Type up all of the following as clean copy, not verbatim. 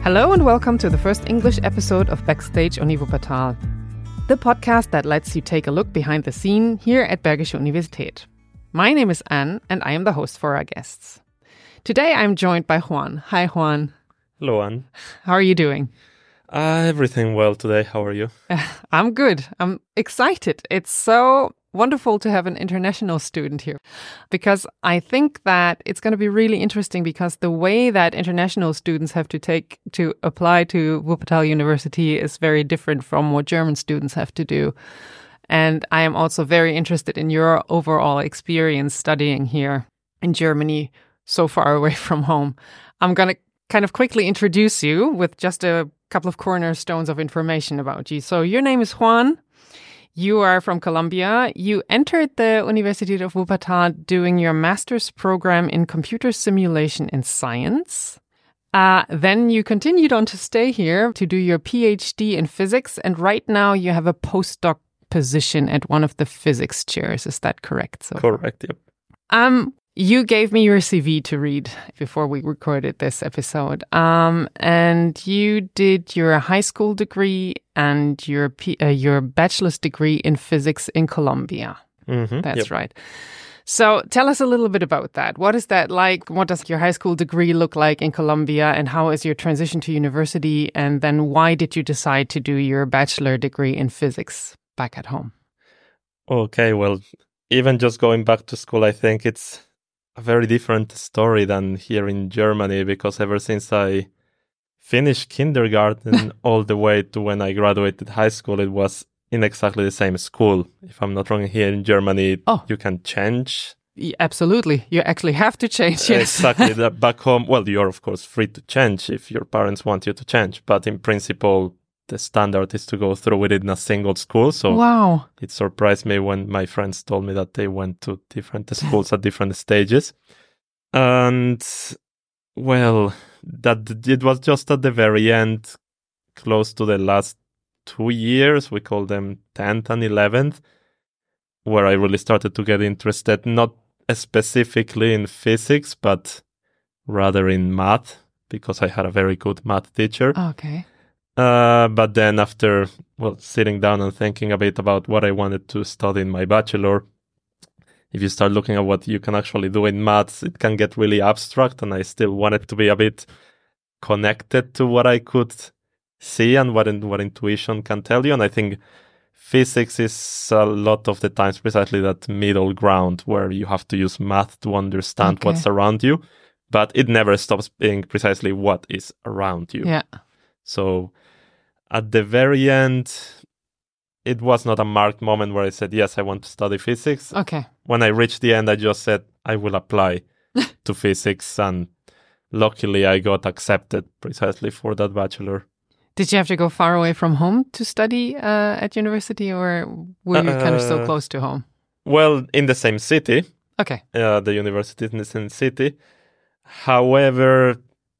Hello and welcome to the first English episode of Backstage on Wuppertal, the podcast that lets you take a look behind the scene here at Bergische Universität. My name is Anne and I am the host for our guests. Today I'm joined by Juan. Hi Juan. Hello Anne. How are you doing? Everything well today. How are you? I'm good. I'm excited. It's so wonderful to have an international student here because I think that it's going to be really interesting because the way that international students have to apply to Wuppertal University is very different from what German students have to do. And I am also very interested in your overall experience studying here in Germany, so far away from home. I'm going to kind of quickly introduce you with just a couple of cornerstones of information about you. So your name is Juan. You are from Colombia. You entered the Universität of Wuppertal doing your master's program in computer simulation and science. Then you continued on to stay here to do your PhD in physics. And right now you have a postdoc position at one of the physics chairs. Is that correct? So correct, yep. You gave me your CV to read before we recorded this episode. And you did your high school degree and your bachelor's degree in physics in Colombia. Mm-hmm, That's right. So tell us a little bit about that. What is that like? What does your high school degree look like in Colombia? And how is your transition to university? And then why did you decide to do your bachelor degree in physics back at home? Okay, well, even just going back to school, I think it's a very different story than here in Germany, because ever since I finished kindergarten all the way to when I graduated high school, it was in exactly the same school. If I'm not wrong, here in Germany, you can change. Absolutely. You actually have to change, yes. Exactly. Back home, well, you're of course free to change if your parents want you to change. But in principle, the standard is to go through with it in a single school. So wow. It surprised me when my friends told me that they went to different schools at different stages. And, well, that it was just at the very end, close to the last 2 years, we call them 10th and 11th, where I really started to get interested, not specifically in physics, but rather in math, because I had a very good math teacher. Okay. But then after, sitting down and thinking a bit about what I wanted to study in my bachelor, if you start looking at what you can actually do in maths, it can get really abstract, and I still wanted to be a bit connected to what I could see and what intuition can tell you. And I think physics is a lot of the times precisely that middle ground where you have to use math to understand what's around you, but it never stops being precisely what is around you. Yeah. So at the very end, it was not a marked moment where I said, yes, I want to study physics. Okay. When I reached the end, I just said, I will apply to physics. And luckily, I got accepted precisely for that bachelor. Did you have to go far away from home to study at university, or were you kind of still close to home? Well, in the same city. Okay. The university is in the same city. However,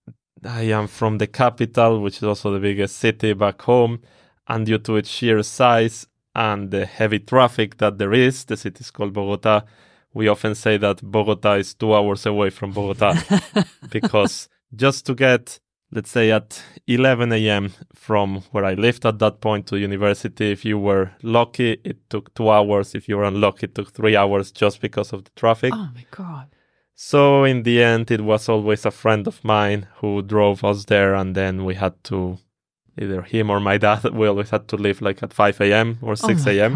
I am from the capital, which is also the biggest city back home, and due to its sheer size and the heavy traffic that there is, the city is called Bogota. We often say that Bogota is 2 hours away from Bogota because just to get, let's say, at 11 a.m. from where I lived at that point to university, if you were lucky, it took 2 hours. If you were unlucky, it took 3 hours just because of the traffic. Oh, my God. So in the end, it was always a friend of mine who drove us there, and then we had to, either him or my dad, we always had to leave like at 5 a.m. or 6 a.m.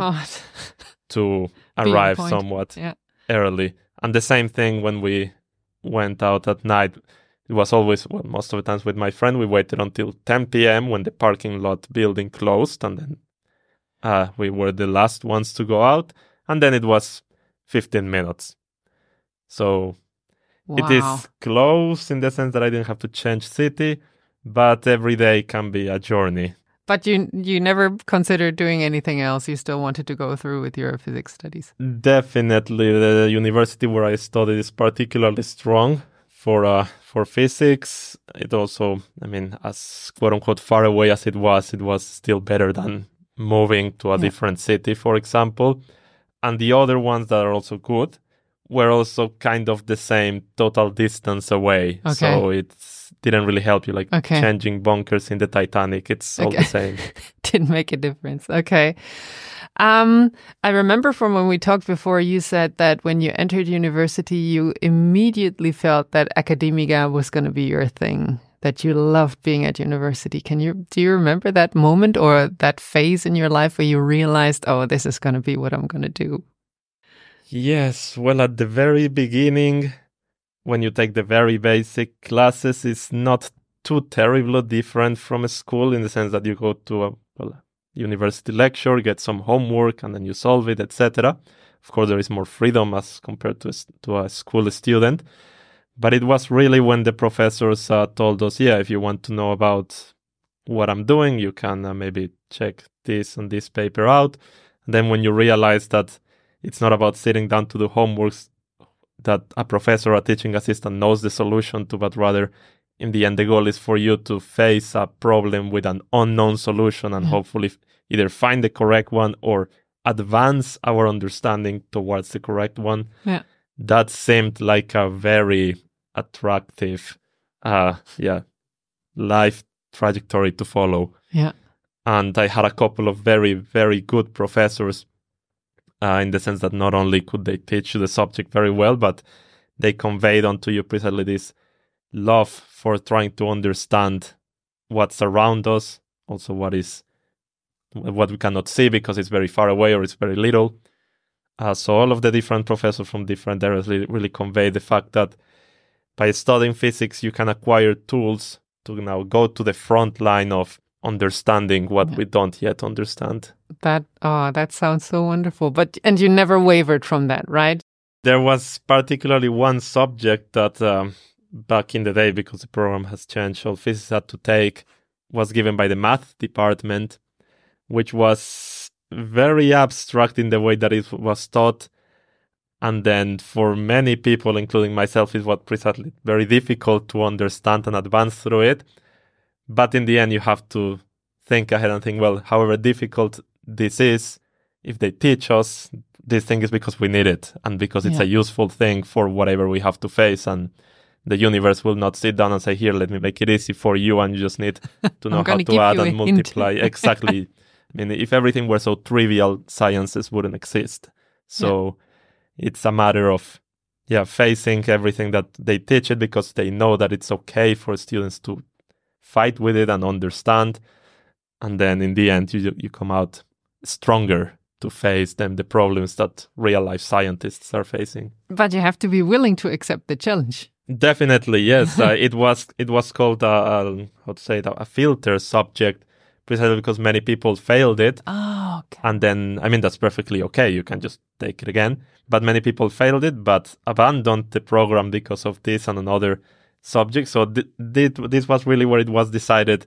to arrive somewhat early. And the same thing when we went out at night. It was always, most of the times with my friend, we waited until 10 p.m. when the parking lot building closed, and then we were the last ones to go out, and then it was 15 minutes. So it is close in the sense that I didn't have to change city, but every day can be a journey. But you never considered doing anything else? You still wanted to go through with your physics studies? Definitely. The university where I studied is particularly strong for physics. It also, as quote-unquote far away as it was still better than moving to a different city, for example. And the other ones that are also good were also kind of the same, total distance away. Okay. So it didn't really help you, like changing bunkers in the Titanic. It's all the same. Didn't make a difference. Okay. I remember from when we talked before, you said that when you entered university, you immediately felt that academia was going to be your thing, that you loved being at university. Do you remember that moment or that phase in your life where you realized, oh, this is going to be what I'm going to do? Yes. Well, at the very beginning, when you take the very basic classes, it's not too terribly different from a school in the sense that you go to a university lecture, get some homework, and then you solve it, etc. Of course, there is more freedom as compared to a school student. But it was really when the professors told us, if you want to know about what I'm doing, you can maybe check this and this paper out. And then when you realize that it's not about sitting down to do homeworks that a professor or a teaching assistant knows the solution to, but rather in the end, the goal is for you to face a problem with an unknown solution and hopefully either find the correct one or advance our understanding towards the correct one. Yeah. That seemed like a very attractive, life trajectory to follow. Yeah. And I had a couple of very, very good professors in the sense that not only could they teach you the subject very well, but they conveyed onto you precisely this love for trying to understand what's around us, also what we cannot see because it's very far away or it's very little. So all of the different professors from different areas really convey the fact that by studying physics, you can acquire tools to now go to the front line of understanding what we don't yet understand. That sounds so wonderful. And you never wavered from that, right? There was particularly one subject that back in the day, because the program has changed, all physicists had to take, was given by the math department, which was very abstract in the way that it was taught. And then for many people, including myself, it was precisely very difficult to understand and advance through it. But in the end, you have to think ahead and think, well, however difficult this is, if they teach us, this thing is because we need it and because it's a useful thing for whatever we have to face. And the universe will not sit down and say, here, let me make it easy for you. And you just need to know how to add and multiply. Exactly. I mean, if everything were so trivial, sciences wouldn't exist. So it's a matter of, facing everything that they teach it because they know that it's okay for students to fight with it and understand. And then in the end, you come out stronger to face the problems that real life scientists are facing. But you have to be willing to accept the challenge. Definitely, yes. It was called a filter subject, precisely because many people failed it. Oh, okay. And then, I mean, that's perfectly okay. You can just take it again. But many people failed it, but abandoned the program because of this and another subject. So this was really where it was decided,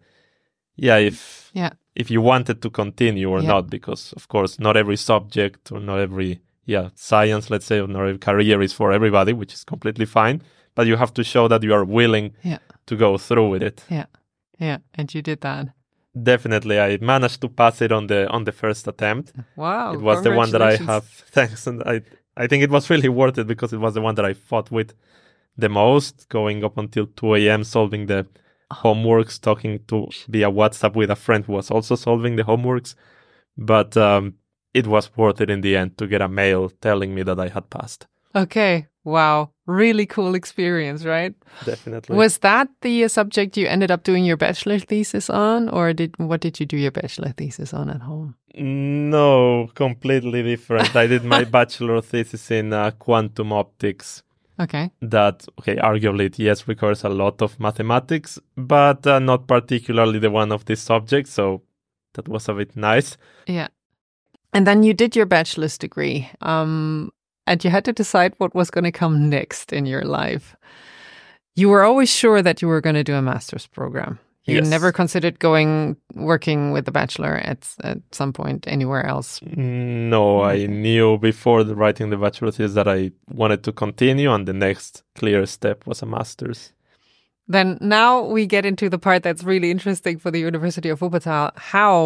if you wanted to continue or not, because, of course, not every subject or not every science, let's say, or not every career is for everybody, which is completely fine. But you have to show that you are willing to go through with it. Yeah, and you did that. Definitely, I managed to pass it on the first attempt. Wow! It was the one that I have. Thanks, and I think it was really worth it because it was the one that I fought with the most, going up until 2 a.m. solving the homeworks, talking to via WhatsApp with a friend who was also solving the homeworks. But it was worth it in the end to get a mail telling me that I had passed. Okay. Wow. Really cool experience, right? Definitely. Was that the subject you ended up doing your bachelor thesis on, or what did you do your bachelor thesis on at home? No, completely different. I did my bachelor thesis in quantum optics. Okay. That, arguably it, yes, requires a lot of mathematics, but not particularly the one of this subject, so that was a bit nice. Yeah. And then you did your bachelor's degree, and you had to decide what was going to come next in your life. You were always sure that you were going to do a master's program. You never considered working with a bachelor at some point anywhere else? No, I knew before writing the bachelor thesis that I wanted to continue, and the next clear step was a master's. Then now we get into the part that's really interesting for the University of Wuppertal. How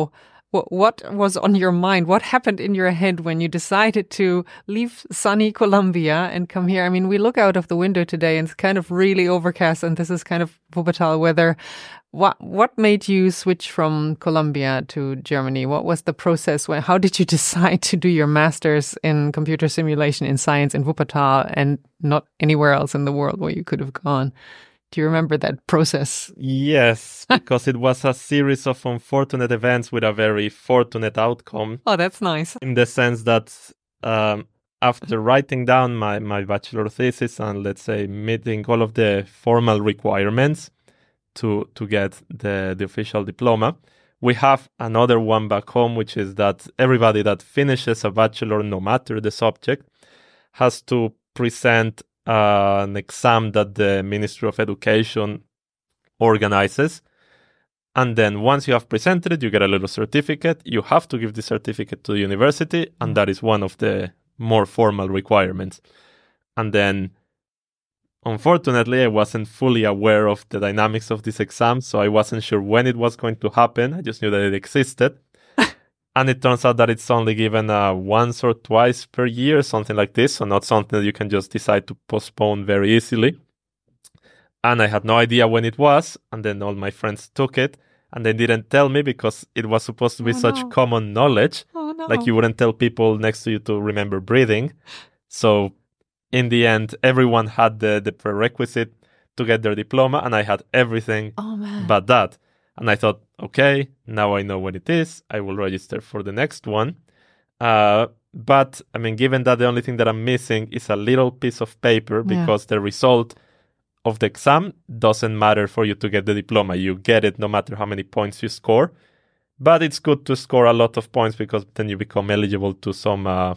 What was on your mind? What happened in your head when you decided to leave sunny Colombia and come here? I mean, we look out of the window today and it's kind of really overcast, and this is kind of Wuppertal weather. What made you switch from Colombia to Germany? What was the process? How did you decide to do your master's in computer simulation in science in Wuppertal and not anywhere else in the world where you could have gone? Do you remember that process? Yes, because it was a series of unfortunate events with a very fortunate outcome. Oh, that's nice. In the sense that after writing down my bachelor thesis and, let's say, meeting all of the formal requirements to get the official diploma, we have another one back home, which is that everybody that finishes a bachelor, no matter the subject, has to present an exam that the Ministry of Education organizes. And then once you have presented it, you get a little certificate. You have to give the certificate to the university, and that is one of the more formal requirements. And then, unfortunately, I wasn't fully aware of the dynamics of this exam, so I wasn't sure when it was going to happen. I just knew that it existed. And it turns out that it's only given once or twice per year, something like this. So not something that you can just decide to postpone very easily. And I had no idea when it was. And then all my friends took it. And they didn't tell me because it was supposed to be such common knowledge. Oh, no. Like you wouldn't tell people next to you to remember breathing. So in the end, everyone had the prerequisite to get their diploma. And I had everything but that. And I thought, okay, now I know what it is. I will register for the next one. But, I mean, given that the only thing that I'm missing is a little piece of paper because the result of the exam doesn't matter for you to get the diploma. You get it no matter how many points you score. But it's good to score a lot of points because then you become eligible to some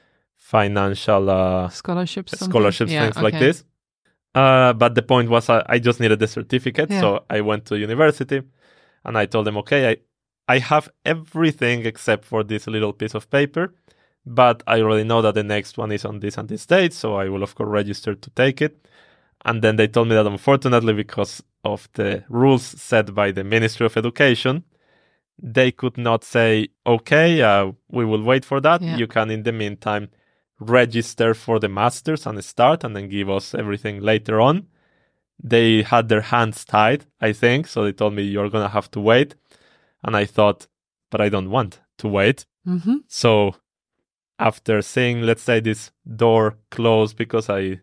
financial scholarships, things like this. But the point was I just needed the certificate. So I went to university. And I told them, okay, I have everything except for this little piece of paper, but I already know that the next one is on this and this date, so I will, of course, register to take it. And then they told me that, unfortunately, because of the rules set by the Ministry of Education, they could not say, okay, we will wait for that. You can, in the meantime, register for the master's and start, and then give us everything later on. They had their hands tied, I think, so they told me, you're going to have to wait. And I thought, but I don't want to wait. Mm-hmm. So after seeing, let's say, this door close because I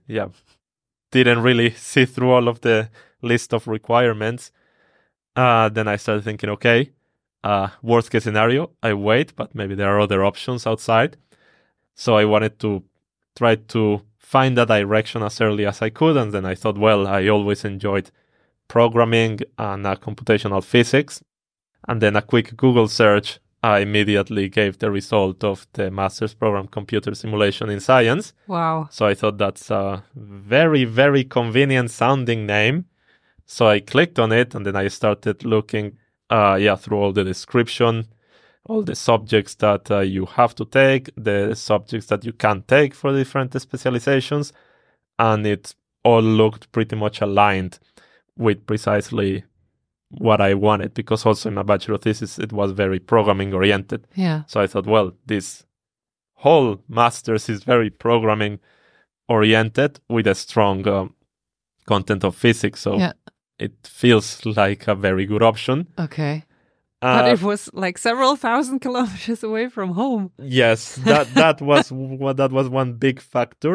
didn't really see through all of the list of requirements, then I started thinking, okay, worst case scenario, I wait, but maybe there are other options outside. So I wanted to try to find a direction as early as I could. And then I thought, well, I always enjoyed programming and computational physics. And then a quick Google search, I immediately gave the result of the master's program, Computer Simulation in Science. Wow. So I thought that's a very, very convenient sounding name. So I clicked on it, and then I started looking through all the description, all the subjects that you have to take, the subjects that you can take for different specializations, and it all looked pretty much aligned with precisely what I wanted, because also in my bachelor thesis, it was very programming oriented. Yeah. So I thought, well, this whole master's is very programming oriented with a strong content of physics. So it feels like a very good option. Okay. But it was like several thousand kilometers away from home. Yes, that was one big factor,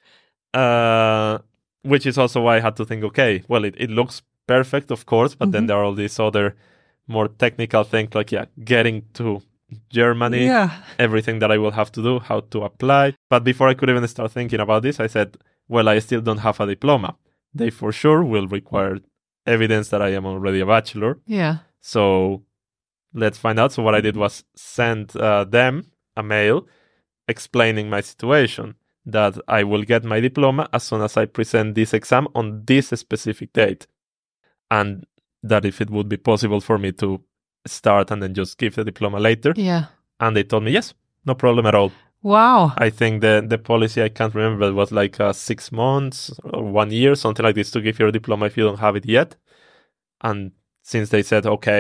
which is also why I had to think, okay, well, it looks perfect, of course, but then there are all these other more technical things like, getting to Germany, everything that I will have to do, how to apply. But before I could even start thinking about this, I said, well, I still don't have a diploma. They for sure will require evidence that I am already a bachelor. Yeah. So let's find out. So what I did was send them a mail explaining my situation, that I will get my diploma as soon as I present this exam on this specific date. And that if it would be possible for me to start and then just give the diploma later. Yeah. And they told me, yes, no problem at all. Wow. I think the policy, I can't remember, but it was like 6 months or 1 year, something like this, to give your diploma if you don't have it yet. And since they said, okay,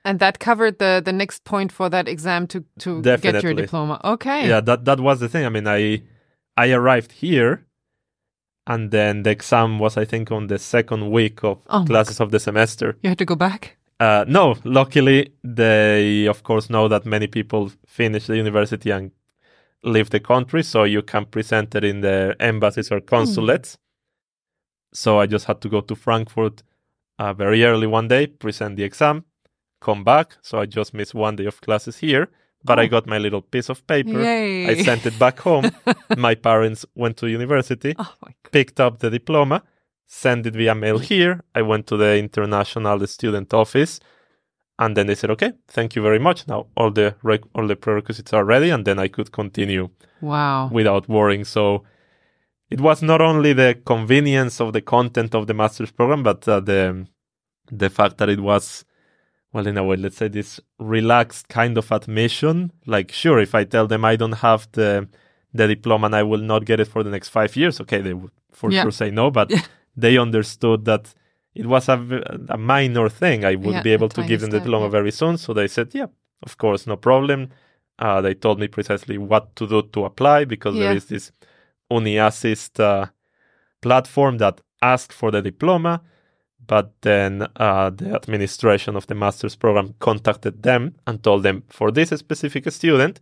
And that covered the next point for that exam to get your diploma. Okay. Yeah, that was the thing. I mean, I arrived here, and then the exam was, I think, on the second week of classes of the semester. You had to go back? No, luckily, they, of course, know that many people finish the university and leave the country, so you can present it in the embassies or consulates. So I just had to go to Frankfurt very early one day, present the exam, come back. So I just missed one day of classes here, but I got my little piece of paper. Yay. I sent it back home. My parents went to university, picked up the diploma, sent it via mail here. I went to the international student office, and then they said, okay, thank you very much. Now all the prerequisites are ready, and then I could continue without worrying. So it was not only the convenience of the content of the master's program, but the fact that it was, well, in a way, let's say this relaxed kind of admission. Like, sure, if I tell them I don't have the diploma and I will not get it for the next 5 years, okay, they would for sure say no, but they understood that it was a minor thing. I would be able to give them the diploma very soon. So they said, yeah, of course, no problem. They told me precisely what to do to apply, because there is this UniAssist platform that asked for the diploma, but then the administration of the master's program contacted them and told them, for this specific student,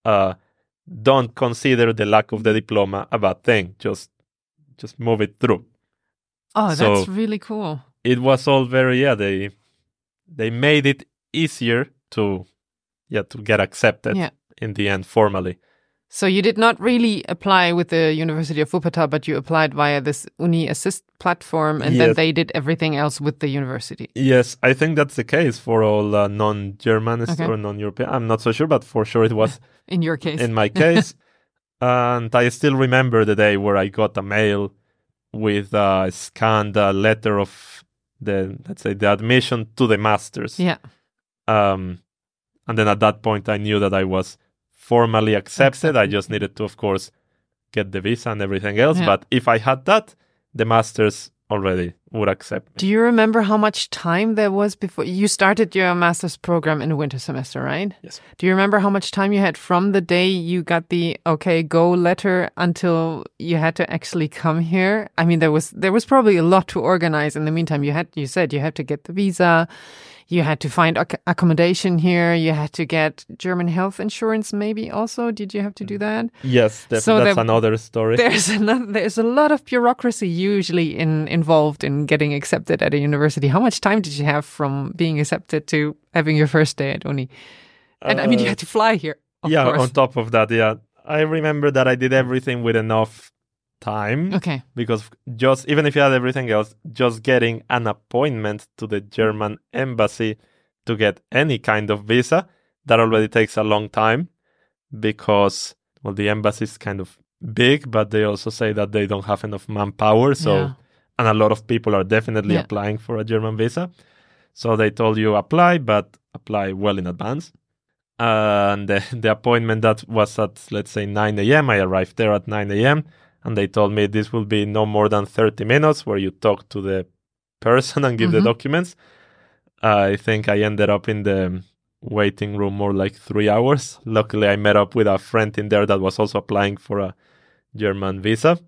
don't consider the lack of the diploma a bad thing. Just move it through. Oh, that's really cool. It was all very, they made it easier to get accepted in the end formally. So you did not really apply with the University of Wuppertal, but you applied via this UniAssist platform, and then they did everything else with the university. Yes, I think that's the case for all non-Germanists or non-European. I'm not so sure, but for sure it was in your case. In my case. And I still remember the day where I got a mail with a scanned letter of the admission to the masters. Yeah. And then at that point, I knew that I was formally accepted. I just needed to, of course, get the visa and everything else. But if I had that, the masters already would accept me. Do you remember how much time there was before you started your master's program in the winter semester, right? Yes. Do you remember how much time you had from the day you got the okay, go letter until you had to actually come here? I mean, there was probably a lot to organize in the meantime. You said you had to get the visa. You had to find accommodation here. You had to get German health insurance maybe also. Did you have to do that? Yes, that's another story. There's a lot of bureaucracy usually involved in getting accepted at a university. How much time did you have from being accepted to having your first day at Uni? And I mean, you had to fly here, of course. On top of that, I remember that I did everything with enough time. Okay. Because even if you had everything else, just getting an appointment to the German embassy to get any kind of visa, that already takes a long time, because, well, the embassy is kind of big, but they also say that they don't have enough manpower. So, and a lot of people are definitely applying for a German visa. So they told you apply, but apply well in advance. And the appointment that was at, let's say, 9 a.m., I arrived there at 9 a.m., and they told me this will be no more than 30 minutes where you talk to the person and give the documents. I think I ended up in the waiting room more like 3 hours. Luckily, I met up with a friend in there that was also applying for a German visa.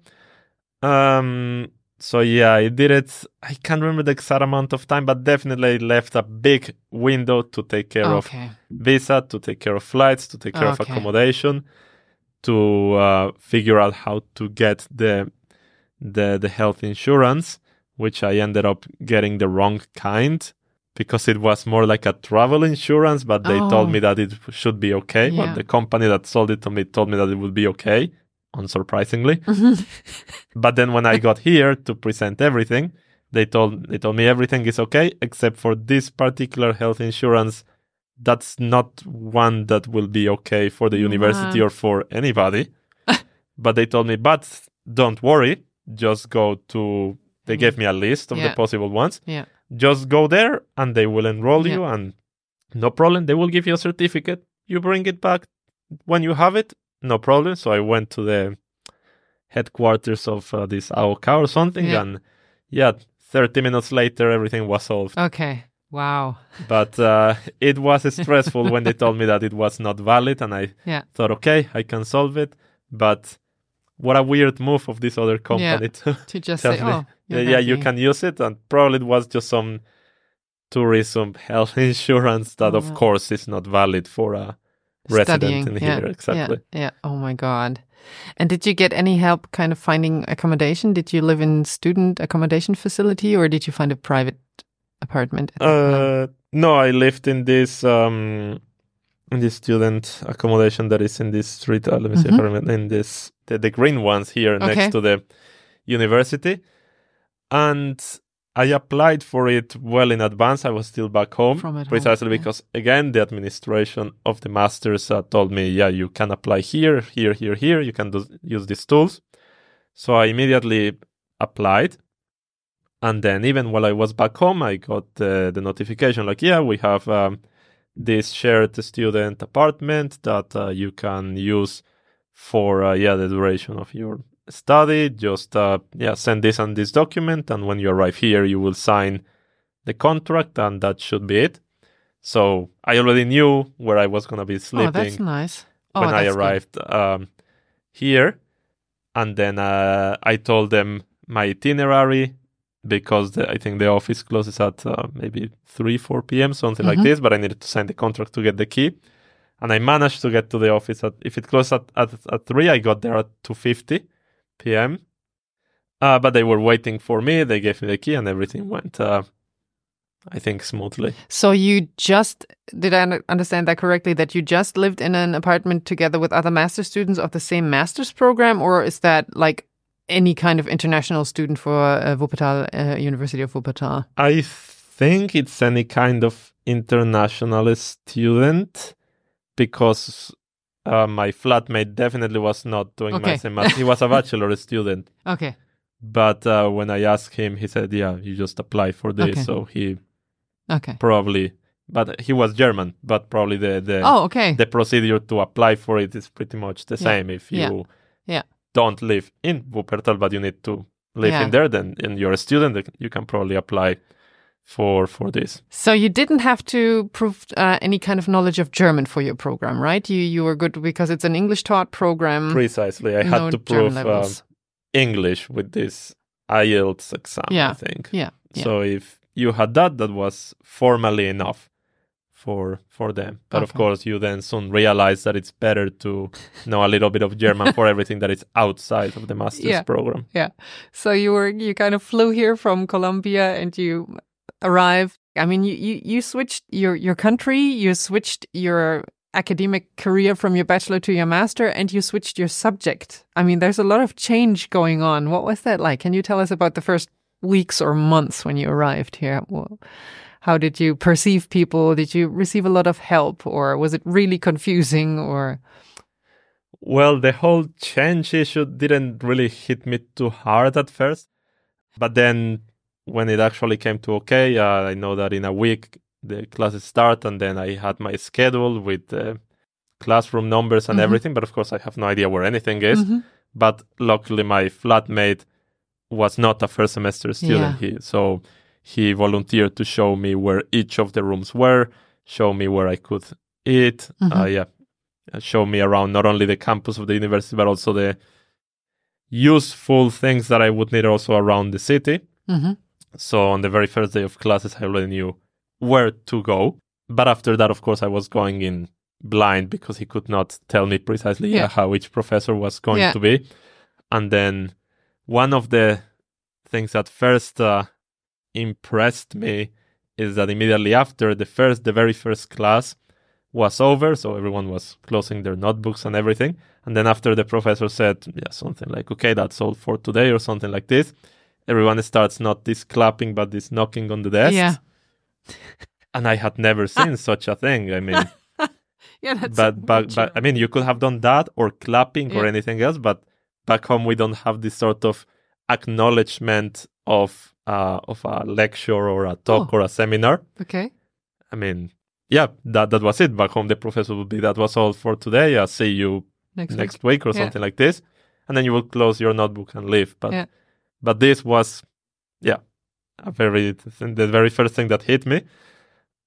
So I did it. I can't remember the exact amount of time, but definitely left a big window to take care of visa, to take care of flights, to take care of accommodation, to figure out how to get the health insurance, which I ended up getting the wrong kind, because it was more like a travel insurance, but they told me that it should be okay. Yeah. But the company that sold it to me told me that it would be okay, unsurprisingly. But then when I got here to present everything, they told me everything is okay, except for this particular health insurance. That's not one that will be okay for the university or for anybody. But they told me, but don't worry, just go to... They gave me a list of the possible ones. Yeah. Just go there and they will enroll you, and no problem. They will give you a certificate. You bring it back when you have it, no problem. So I went to the headquarters of this AOK or something, and 30 minutes later, everything was solved. Okay. Wow. But it was stressful when they told me that it was not valid, and I thought, okay, I can solve it. But what a weird move of this other company to just say, me, you can use it. And probably it was just some tourism health insurance that, of course, is not valid for a resident in here. Exactly. Yeah. Oh, my God. And did you get any help kind of finding accommodation? Did you live in student accommodation facility, or did you find a private apartment? No, I lived in this student accommodation that is in this street. Let me see if I remember. In this the green ones here next to the university, and I applied for it well in advance. I was still back home, precisely because, again, the administration of the masters told me, you can apply here. You can use these tools. So I immediately applied. And then even while I was back home, I got the notification like, we have this shared student apartment that you can use for the duration of your study. Just send this and this document, and when you arrive here you will sign the contract, and that should be it. So I already knew where I was going to be sleeping. Oh, that's nice. When I arrived here, and then I told them my itinerary, because I think the office closes at maybe 3-4 p.m., something like this, but I needed to sign the contract to get the key. And I managed to get to the office if it closed at 3, I got there at 2:50 p.m. But they were waiting for me. They gave me the key, and everything went, I think, smoothly. So you did I understand that correctly, that you just lived in an apartment together with other master students of the same master's program, or is that like any kind of international student for Wuppertal, University of Wuppertal? I think it's any kind of international student, because my flatmate definitely was not doing my same master. He was a bachelor student. Okay. But when I asked him, he said, you just apply for this. Okay. So he probably, but he was German, but probably the procedure to apply for it is pretty much the same. If you don't live in Wuppertal, but you need to live in there, then you're a student, you can probably apply for this. So you didn't have to prove any kind of knowledge of German for your program, right? You were good because it's an English taught program. Precisely. I had to prove English with this IELTS exam, I think. Yeah. So if you had that was formally enough for them. But of course, you then soon realize that it's better to know a little bit of German for everything that is outside of the master's program. Yeah. So you kind of flew here from Colombia, and you arrived. I mean, you switched your country, you switched your academic career from your bachelor to your master, and you switched your subject. I mean, there's a lot of change going on. What was that like? Can you tell us about the first weeks or months when you arrived here? Well, how did you perceive people? Did you receive a lot of help, or was it really confusing? Or well, the whole change issue didn't really hit me too hard at first. But then when it actually came to I know that in a week the classes start, and then I had my schedule with the classroom numbers and everything. But of course, I have no idea where anything is. But luckily, my flatmate was not a first semester student. So he volunteered to show me where each of the rooms were, show me where I could eat, show me around not only the campus of the university, but also the useful things that I would need also around the city. So on the very first day of classes, I already knew where to go. But after that, of course, I was going in blind, because he could not tell me precisely how each professor was going to be. And then one of the things that first impressed me is that immediately after the very first class was over, so everyone was closing their notebooks and everything, and then after the professor said something like, okay, that's all for today, or something like this, everyone starts not this clapping but this knocking on the desks. And I had never seen such a thing. I mean, but I mean, you could have done that or clapping or anything else, but back home we don't have this sort of acknowledgement of a lecture or a talk or a seminar. Okay. I mean, that was it. Back home, the professor would be, that was all for today. I'll see you next week or something like this. And then you will close your notebook and leave. But this was, the very first thing that hit me.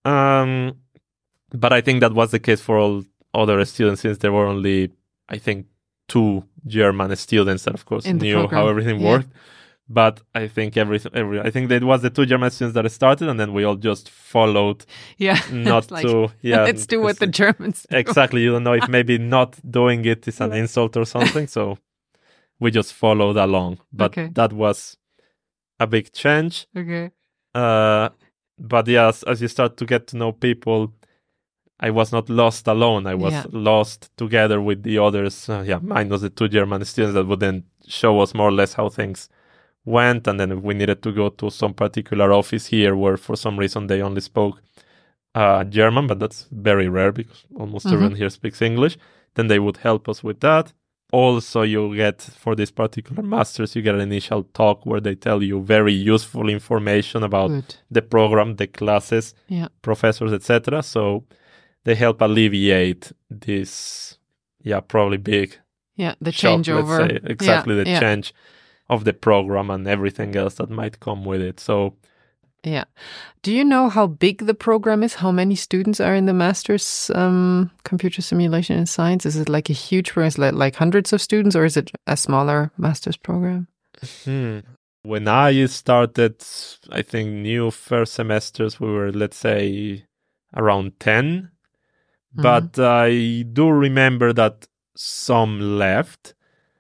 But I think that was the case for all other students, since there were only, I think, 2 German students that, of course, knew how everything worked. But I think I think that was the 2 German students that started, and then we all just followed. Yeah, not like, to. Yeah, let's do what the Germans do. Exactly. You don't know if maybe not doing it is an insult or something. So we just followed along. But that was a big change. Okay. But yes, as you start to get to know people, I was not lost alone. I was lost together with the others. Minus the 2 German students that would then show us more or less how things went. And then we needed to go to some particular office here where for some reason they only spoke German, but that's very rare because almost everyone here speaks English. Then they would help us with that. Also, you get, for this particular master's, you get an initial talk where they tell you very useful information about the program, the classes, professors, etc. So they help alleviate this, probably big the shock, changeover. Let's say. Exactly, the change of the program and everything else that might come with it. So, do you know how big the program is? How many students are in the master's computer simulation and science? Is it like a huge program? Is it like hundreds of students, or is it a smaller master's program? When I started, I think new first semesters, we were, let's say, around 10. But I do remember that some left.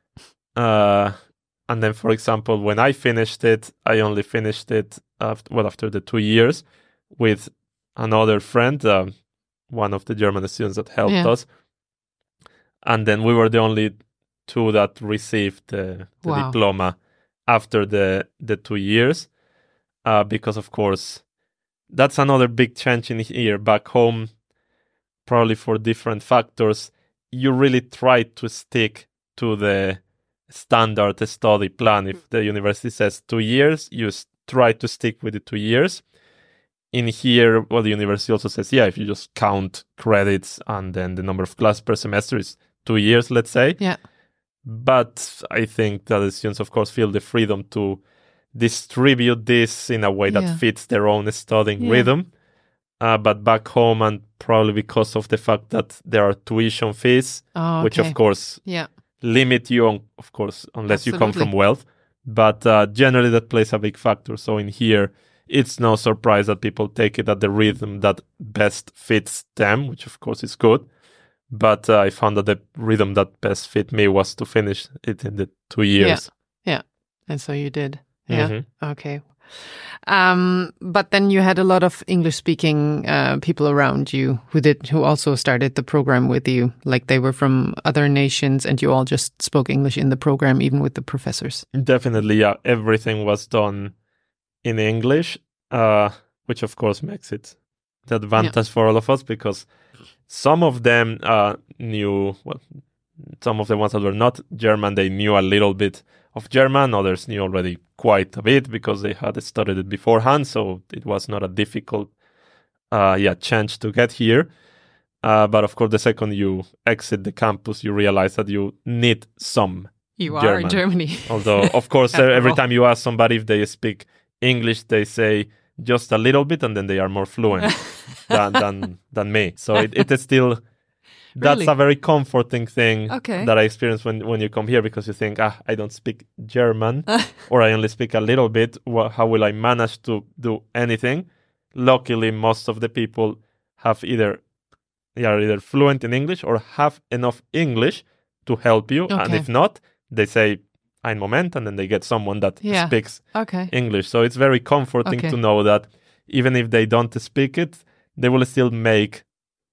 And then, for example, when I finished it, I only finished it after the 2 years with another friend, one of the German students that helped us. And then we were the only 2 that received the diploma after the 2 years. Because, of course, that's another big change in here. Back home, probably for different factors, you really try to stick to the standard study plan. If the university says 2 years, you try to stick with the 2 years. In here, the university also says, if you just count credits and then the number of classes per semester is 2 years, let's say. But I think that the students, of course, feel the freedom to distribute this in a way that fits their own studying rhythm. But back home, and probably because of the fact that there are tuition fees, which, of course, limit you on, of course, unless you come from wealth. But generally that plays a big factor. So in here, it's no surprise that people take it at the rhythm that best fits them, which of course is good. But I found that the rhythm that best fit me was to finish it in the 2 years. Yeah. And so you did. Yeah. Okay. But then you had a lot of English-speaking people around you who also started the program with you. Like they were from other nations, and you all just spoke English in the program, even with the professors. Definitely, yeah. Everything was done in English, which of course makes it the advantage for all of us, because some of them knew. Well, some of the ones that were not German, they knew a little bit of German. Others knew already quite a bit because they had studied it beforehand. So it was not a difficult change to get here. But of course, the second you exit the campus, you realize that you need some German. Are in Germany. Although, of course, every time you ask somebody if they speak English, they say just a little bit, and then they are more fluent than me. So it is still... That's Really? a very comforting thing Okay. that I experience when you come here, because you think, I don't speak German or I only speak a little bit. How will I manage to do anything? Luckily, most of the people have are either fluent in English or have enough English to help you. Okay. And if not, they say, ein Moment, and then they get someone that speaks English. So it's very comforting to know that even if they don't speak it, they will still make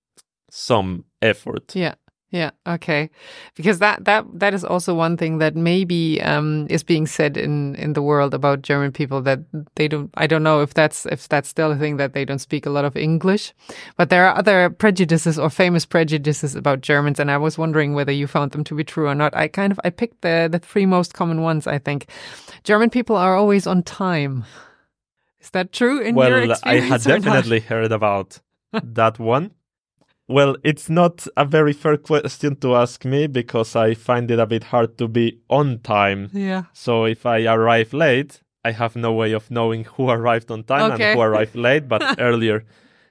some effort. Yeah. Okay. Because that is also one thing that maybe is being said in the world about German people, that they don't. I don't know if that's still a thing, that they don't speak a lot of English. But there are other prejudices or famous prejudices about Germans, and I was wondering whether you found them to be true or not. I picked the 3 most common ones. I think German people are always on time. Is that true in your experience? Well, I had definitely heard about that one. Well, it's not a very fair question to ask me, because I find it a bit hard to be on time. Yeah. So if I arrive late, I have no way of knowing who arrived on time and who arrived late. But earlier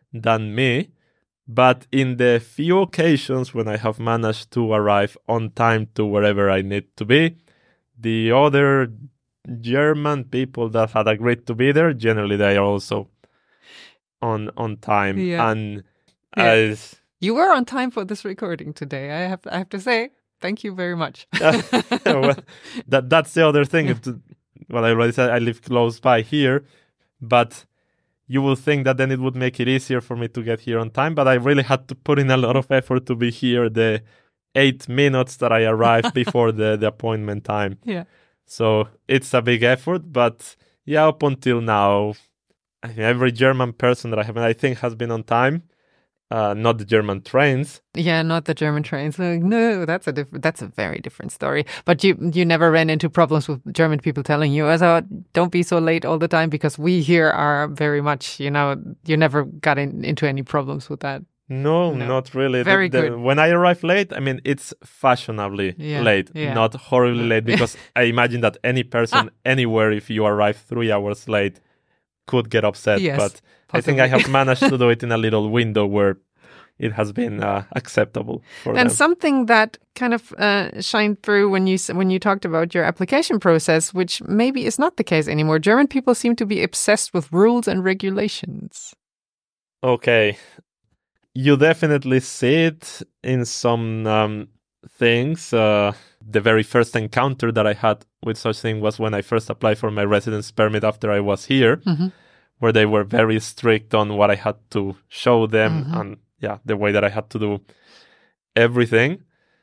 than me. But in the few occasions when I have managed to arrive on time to wherever I need to be, the other German people that had agreed to be there, generally they are also on time. Yeah. And Yeah. You were on time for this recording today. I have to say, thank you very much. Well, that's the other thing. Well, I already said I live close by here, but you will think that then it would make it easier for me to get here on time. But I really had to put in a lot of effort to be here the 8 minutes that I arrived before the appointment time. Yeah. So it's a big effort. But yeah, up until now, every German person that I have, I think, has been on time. Not the German trains. Yeah, not the German trains. No, that's a very different story. But you never ran into problems with German people telling you, "Oh, don't be so late all the time," because we here are very much, you never got into any problems with that. No, not really. Very good. When I arrive late, I mean, it's fashionably late, not horribly late, because I imagine that any person anywhere, if you arrive 3 hours late, could get upset. Yes, but possibly. I think I have managed to do it in a little window where it has been acceptable for them. And something that kind of shined through when you talked about your application process, which maybe is not the case anymore. German people seem to be obsessed with rules and regulations. Okay. You definitely see it in some things. The very first encounter that I had with such thing was when I first applied for my residence permit after I was here, where they were very strict on what I had to show them and the way that I had to do everything.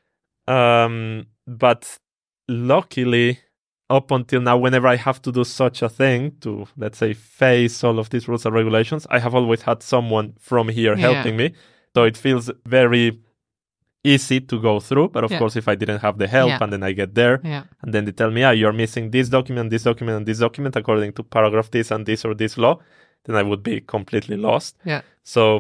But luckily, up until now, whenever I have to do such a thing, to, let's say, face all of these rules and regulations, I have always had someone from here helping me. So it feels very easy to go through. But of course, if I didn't have the help and then I get there and then they tell me, you're missing this document, this document, and this document according to paragraph this and this or this law, then I would be completely lost. Yeah. So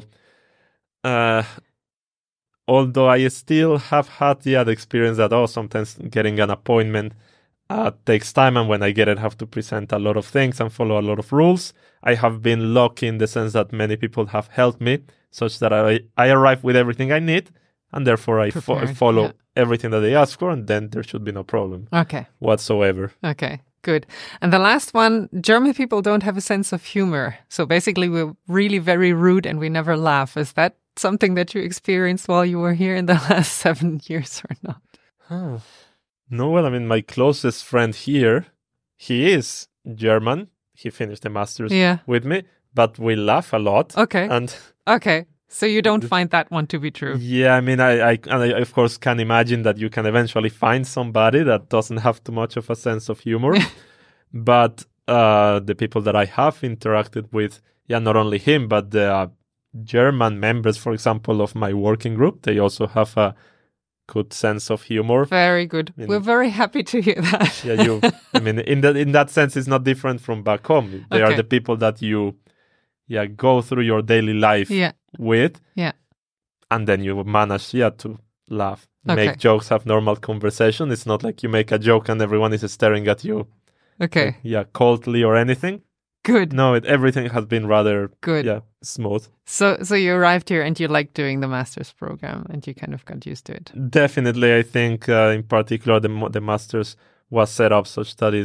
although I still have had the experience that, sometimes getting an appointment takes time, and when I get it, I have to present a lot of things and follow a lot of rules. I have been lucky in the sense that many people have helped me, such that I arrive with everything I need, and therefore I follow everything that they ask for, and then there should be no problem whatsoever. Okay, good. And the last one, German people don't have a sense of humor. So basically, we're really very rude and we never laugh. Is that something that you experienced while you were here in the last 7 years or not? No, well, I mean, my closest friend here, he is German. He finished the master's with me, but we laugh a lot. Okay. Okay. So you don't find that one to be true? Yeah, I mean, I of course can imagine that you can eventually find somebody that doesn't have too much of a sense of humor. But the people that I have interacted with, not only him, but the German members, for example, of my working group, they also have a good sense of humor. Very good. We're very happy to hear that. I mean, in that sense, it's not different from back home. They are the people that you go through your daily life with. Yeah. And then you manage to laugh, make jokes, have normal conversation. It's not like you make a joke and everyone is staring at you coldly or anything. Good. No, everything has been rather good. Smooth. So you arrived here and you liked doing the master's program and you kind of got used to it. Definitely, I think in particular the master's was set up such that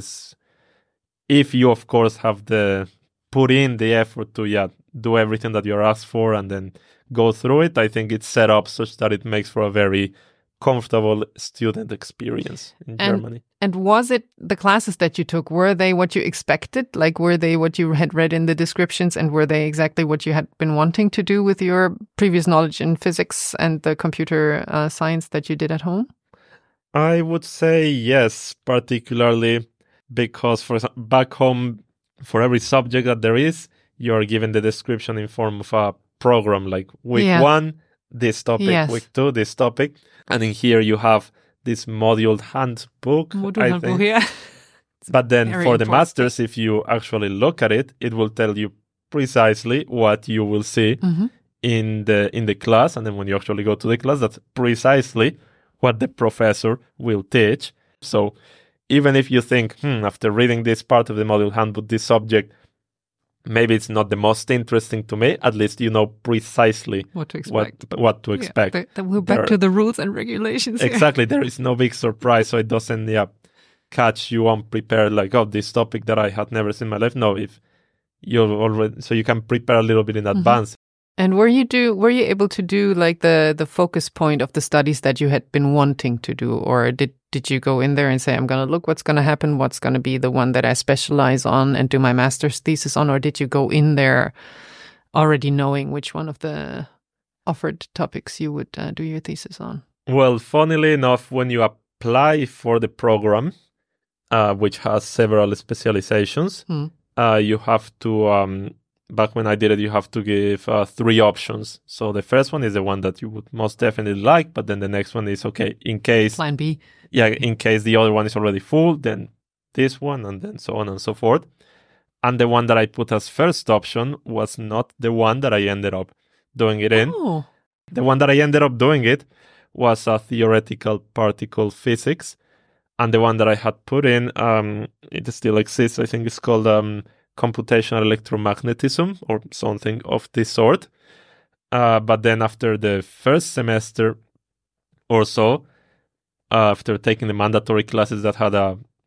if you of course have put in the effort to do everything that you're asked for and then go through it, I think it's set up such that it makes for a very comfortable student experience in Germany. And was it the classes that you took, were they what you expected? Like, were they what you had read in the descriptions, and were they exactly what you had been wanting to do with your previous knowledge in physics and the computer science that you did at home? I would say yes, particularly because, for example, back home, for every subject that there is, you're given the description in form of a program, like week 1, this topic, week 2, this topic. And in here you have this module handbook, I think. But then for the masters, if you actually look at it, it will tell you precisely what you will see in the class. And then when you actually go to the class, that's precisely what the professor will teach. So even if you think, after reading this part of the module handbook, this subject maybe it's not the most interesting to me. At least you know precisely what to expect. What to expect. Then we're back to the rules and regulations. Exactly. There is no big surprise, so it doesn't catch you unprepared. Like, oh, this topic that I had never seen in my life. No, if you already, so you can prepare a little bit in advance. And were you able to do like the focus point of the studies that you had been wanting to do, or did you go in there and say, I'm going to look what's going to happen, what's going to be the one that I specialize on and do my master's thesis on, or did you go in there already knowing which one of the offered topics you would do your thesis on? Well, funnily enough, when you apply for the program, which has several specializations, you have to, back when I did it, you have to give 3 options. So the first one is the one that you would most definitely like, but then the next one is, okay, in case... Plan B. Yeah, in case the other one is already full, then this one, and then so on and so forth. And the one that I put as first option was not the one that I ended up doing it in. Oh. The one that I ended up doing it was theoretical particle physics. And the one that I had put in, it still exists, I think it's called computational electromagnetism or something of this sort. But then after the first semester or so, after taking the mandatory classes that had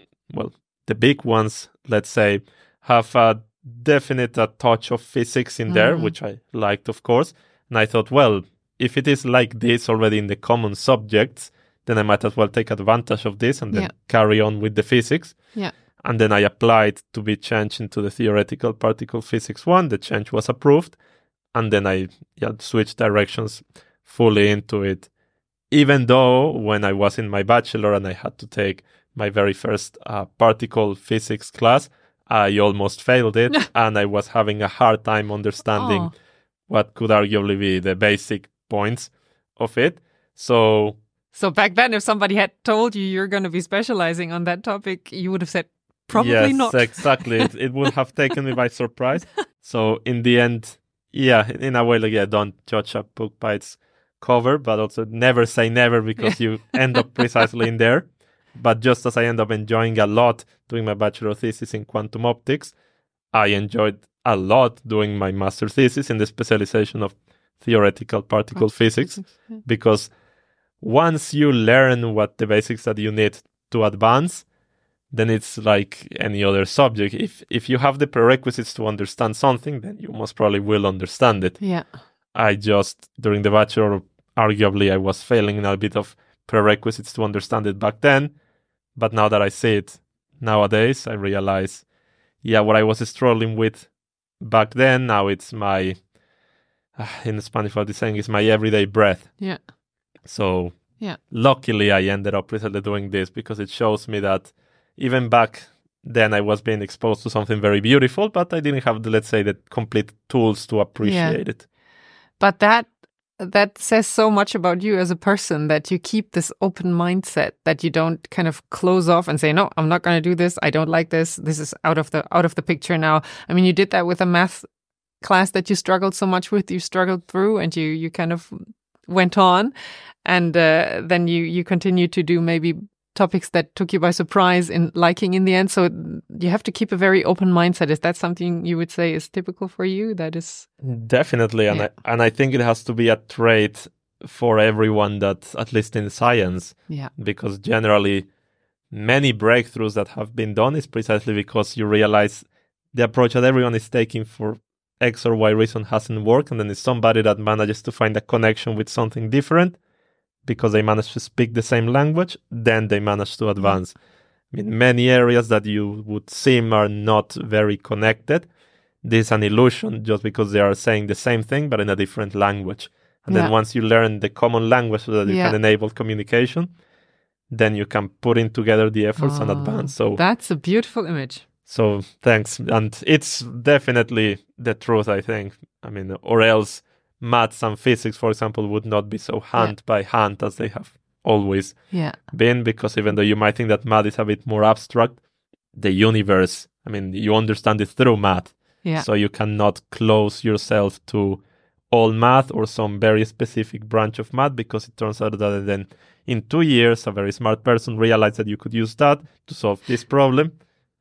the big ones, let's say, have a definite touch of physics in there, which I liked, of course. And I thought, well, if it is like this already in the common subjects, then I might as well take advantage of this and then carry on with the physics. Yeah. And then I applied to be changed into the theoretical particle physics one. The change was approved. And then I switched directions fully into it. Even though when I was in my bachelor and I had to take my very first particle physics class, I almost failed it. And I was having a hard time understanding what could arguably be the basic points of it. So back then, if somebody had told you you're going to be specializing on that topic, you would have said, probably not. Yes, exactly. It would have taken me by surprise. So in the end, in a way, don't judge a book by its cover, but also never say never, because you end up precisely in there. But just as I end up enjoying a lot doing my bachelor thesis in quantum optics, I enjoyed a lot doing my master thesis in the specialization of theoretical particle physics, because once you learn what the basics that you need to advance, then it's like any other subject. If you have the prerequisites to understand something, then you most probably will understand it. Yeah. I just, during the bachelor, arguably I was failing in a bit of prerequisites to understand it back then. But now that I see it nowadays, I realize, what I was struggling with back then, now it's my, in Spanish what they're saying, is my everyday bread. Yeah. So luckily I ended up recently doing this, because it shows me that even back then I was being exposed to something very beautiful, but I didn't have the complete tools to appreciate it. But that says so much about you as a person, that you keep this open mindset, that you don't kind of close off and say, no, I'm not going to do this. I don't like this. This is out of the picture now. I mean, you did that with a math class that you struggled so much with. You struggled through and you kind of went on. And then you continued to do maybe topics that took you by surprise in liking in the end. So you have to keep a very open mindset. Is that something you would say is typical for you? That is definitely, and I think it has to be a trait for everyone, that at least in science, because generally many breakthroughs that have been done is precisely because you realize the approach that everyone is taking for X or Y reason hasn't worked, and then it's somebody that manages to find a connection with something different. Because they manage to speak the same language, then they manage to advance. I mean, many areas that you would seem are not very connected, this is an illusion, just because they are saying the same thing, but in a different language. And then once you learn the common language so that you can enable communication, then you can put in together the efforts and advance. So that's a beautiful image. So thanks. And it's definitely the truth, I think. I mean, or else maths and physics, for example, would not be so hand by hand as they have always been, because even though you might think that math is a bit more abstract, the universe, I mean, you understand it through math. So you cannot close yourself to all math or some very specific branch of math, because it turns out that then in 2 years, a very smart person realized that you could use that to solve this problem.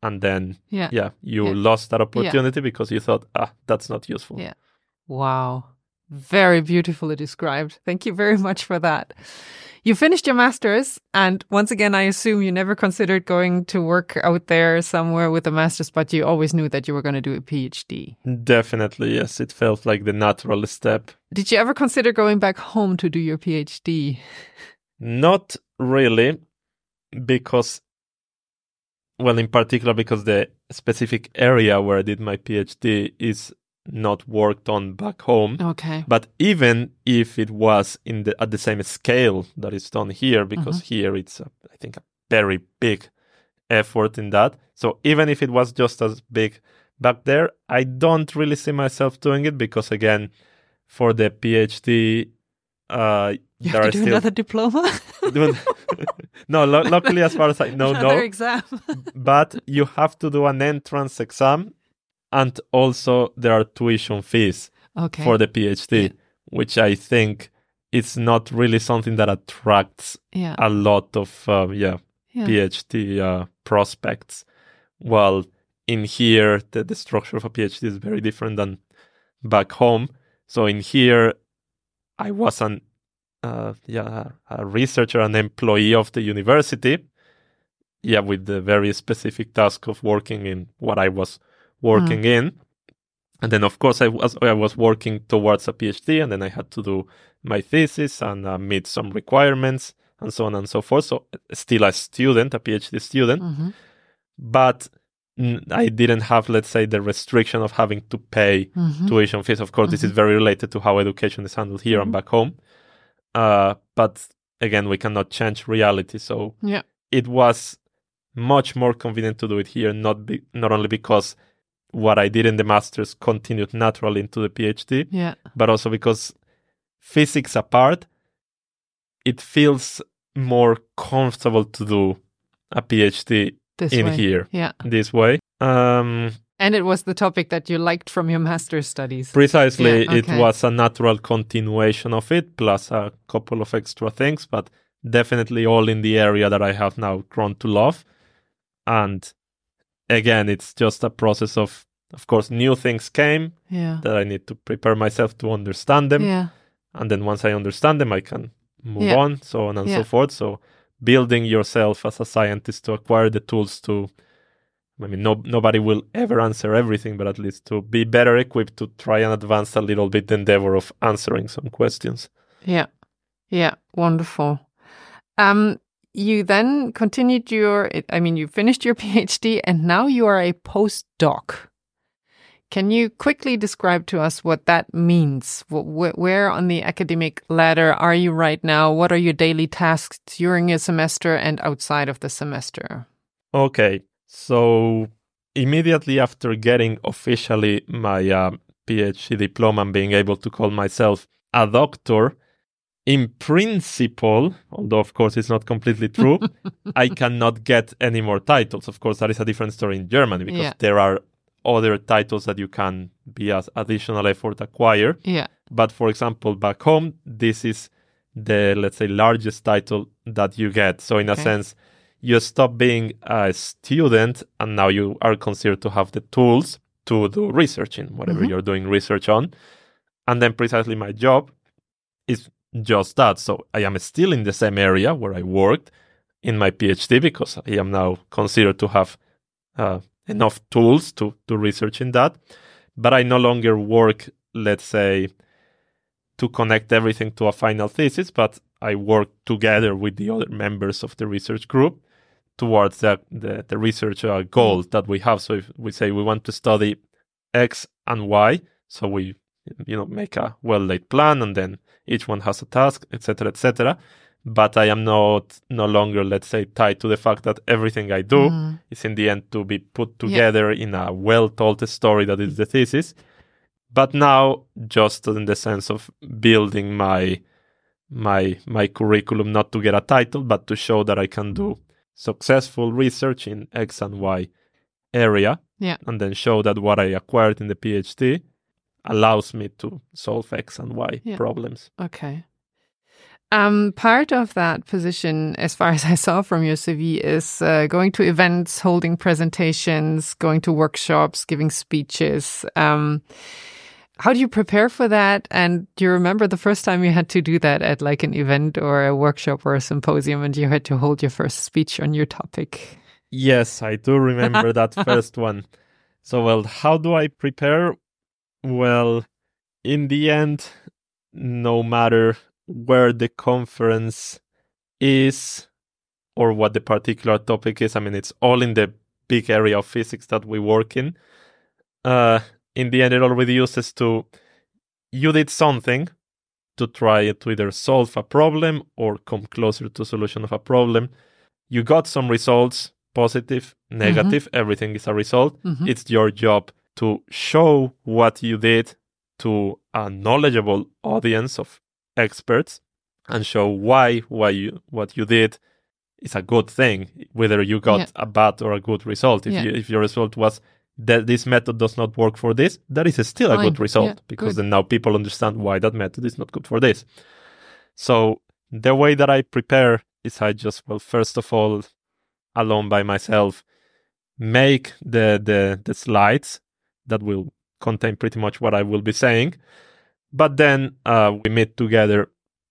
and then you lost that opportunity because you thought, that's not useful. Yeah. Wow. Very beautifully described. Thank you very much for that. You finished your master's, and once again, I assume you never considered going to work out there somewhere with a master's, but you always knew that you were going to do a PhD. Definitely, yes. It felt like the natural step. Did you ever consider going back home to do your PhD? Not really, because, well, in particular, because the specific area where I did my PhD is not worked on back home. Okay. But even if it was at the same scale that it's done here, because here it's, I think, a very big effort in that. So even if it was just as big back there, I don't really see myself doing it because, again, for the PhD, you have to do another diploma? No, luckily, as far as I know, another exam. But you have to do an entrance exam. And also there are tuition fees for the PhD, which I think it's not really something that attracts a lot of PhD prospects. Well, in here, the structure of a PhD is very different than back home. So in here, I was a researcher, an employee of the university, with the very specific task of working in what I was working in. And then, of course, I was working towards a PhD, and then I had to do my thesis and meet some requirements and so on and so forth. So still a student, a PhD student, but I didn't have, let's say, the restriction of having to pay tuition fees. Of course, this is very related to how education is handled here and back home. But again, we cannot change reality. So it was much more convenient to do it here, not only because what I did in the master's continued naturally into the PhD, but also because physics apart, it feels more comfortable to do a PhD this way. And it was the topic that you liked from your master's studies. Precisely. It was a natural continuation of it, plus a couple of extra things, but definitely all in the area that I have now grown to love. And again, it's just a process of course, new things came that I need to prepare myself to understand them. And then once I understand them, I can move on, so on and so forth. So building yourself as a scientist to acquire the tools to, I mean, nobody will ever answer everything, but at least to be better equipped to try and advance a little bit the endeavor of answering some questions. Yeah. Wonderful. You then continued you finished your PhD and now you are a postdoc. Can you quickly describe to us what that means? Where on the academic ladder are you right now? What are your daily tasks during a semester and outside of the semester? Okay, so immediately after getting officially my PhD diploma and being able to call myself a doctor, in principle, although of course it's not completely true, I cannot get any more titles. Of course, that is a different story in Germany because there are other titles that you can, be as additional effort, acquire. But for example, back home, this is the, let's say, largest title that you get. So in a sense, you stop being a student and now you are considered to have the tools to do research in whatever you're doing research on. And then precisely my job is just that. So I am still in the same area where I worked in my PhD because I am now considered to have enough tools to research in that. But I no longer work, let's say, to connect everything to a final thesis, but I work together with the other members of the research group towards the research goal that we have. So if we say we want to study X and Y, so we make a well-laid plan and then each one has a task, etc., etc. But I am no longer, let's say, tied to the fact that everything I do is in the end to be put together in a well-told story that is the thesis. But now, just in the sense of building my curriculum, not to get a title, but to show that I can do successful research in X and Y area, and then show that what I acquired in the PhD allows me to solve X and Y problems. Okay. Part of that position, as far as I saw from your CV, is going to events, holding presentations, going to workshops, giving speeches. How do you prepare for that? And do you remember the first time you had to do that at like an event or a workshop or a symposium and you had to hold your first speech on your topic? Yes, I do remember that first one. So, well, how do I prepare? Well, in the end, no matter where the conference is or what the particular topic is, I mean, it's all in the big area of physics that we work in. In the end, it already uses you did something to try to either solve a problem or come closer to solution of a problem. You got some results, positive, negative, everything is a result. It's your job to show what you did to a knowledgeable audience of experts and show why what you did is a good thing, whether you got a bad or a good result. If your result was that this method does not work for this, that is still a good result, because then now people understand why that method is not good for this. So the way that I prepare is I just, well, first of all, alone by myself, make the slides that will contain pretty much what I will be saying. But then we meet together,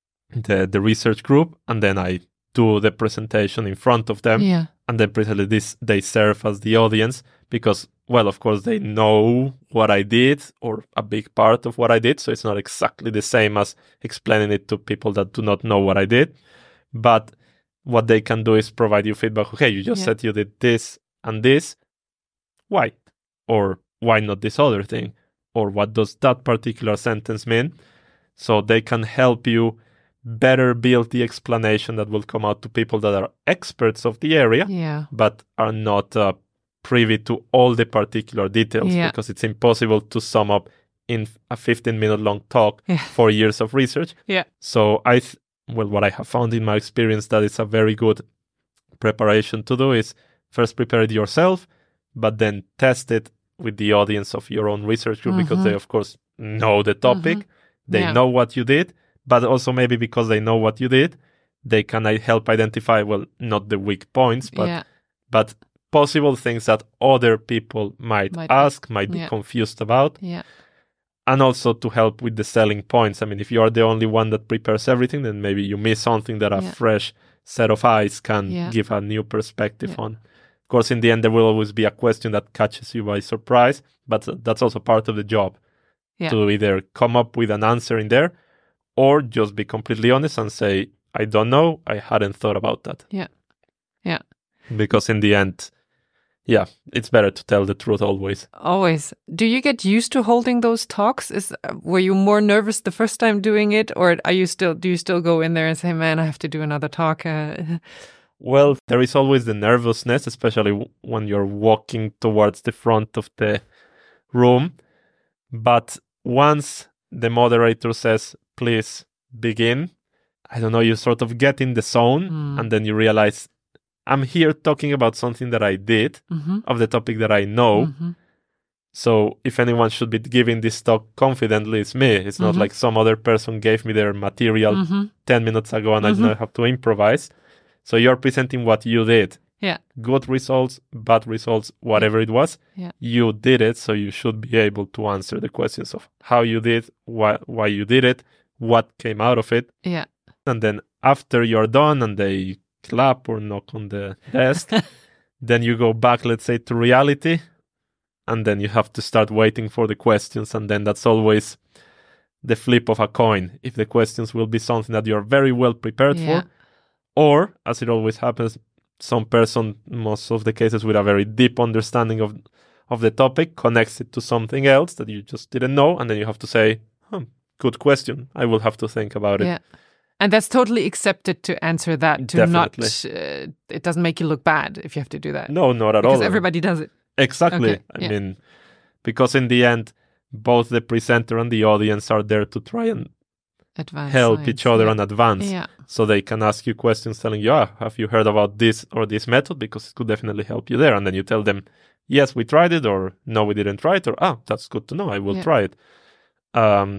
the research group, and then I do the presentation in front of them. Yeah. And then precisely they serve as the audience because, well, of course, they know what I did or a big part of what I did. So it's not exactly the same as explaining it to people that do not know what I did. But what they can do is provide you feedback. Okay, you just said you did this and this. Why? Or why not this other thing? Or what does that particular sentence mean? So they can help you better build the explanation that will come out to people that are experts of the area, but are not privy to all the particular details, because it's impossible to sum up in a 15-minute long talk 4 years of research. So what I have found in my experience that it's a very good preparation to do is first prepare it yourself, but then test it with the audience of your own research group, because they, of course, know the topic. They know what you did, but also maybe because they know what you did, they can help identify, well, not the weak points, but possible things that other people might ask, might be confused about. And also to help with the selling points. I mean, if you are the only one that prepares everything, then maybe you miss something that a fresh set of eyes can give a new perspective on. Of course, in the end, there will always be a question that catches you by surprise, but that's also part of the job, to either come up with an answer in there or just be completely honest and say, I don't know, I hadn't thought about that. Because in the end, it's better to tell the truth always. Always. Do you get used to holding those talks? Were you more nervous the first time doing it, or do you still go in there and say, man, I have to do another talk? Well, there is always the nervousness, especially when you're walking towards the front of the room. But once the moderator says, please begin, I don't know, you sort of get in the zone and then you realize, I'm here talking about something that I did, of the topic that I know. So if anyone should be giving this talk confidently, it's me. It's not like some other person gave me their material 10 minutes ago and I now have to improvise. So you're presenting what you did. Good results, bad results, whatever it was. You did it, so you should be able to answer the questions of how you did, why you did it, what came out of it. And then after you're done and they clap or knock on the desk, then you go back, let's say, to reality, and then you have to start waiting for the questions. And then that's always the flip of a coin. If the questions will be something that you're very well prepared for, or, as it always happens, some person, most of the cases with a very deep understanding of the topic, connects it to something else that you just didn't know, and then you have to say, good question, I will have to think about it. And that's totally accepted to answer that, to Definitely. not, it doesn't make you look bad if you have to do that. No, not at all. Because everybody does it. Exactly. Okay. I mean, because in the end, both the presenter and the audience are there to try and help each other and advance. So they can ask you questions telling you, have you heard about this or this method? Because it could definitely help you there. And then you tell them, yes, we tried it, or no, we didn't try it, or that's good to know, I will try it. And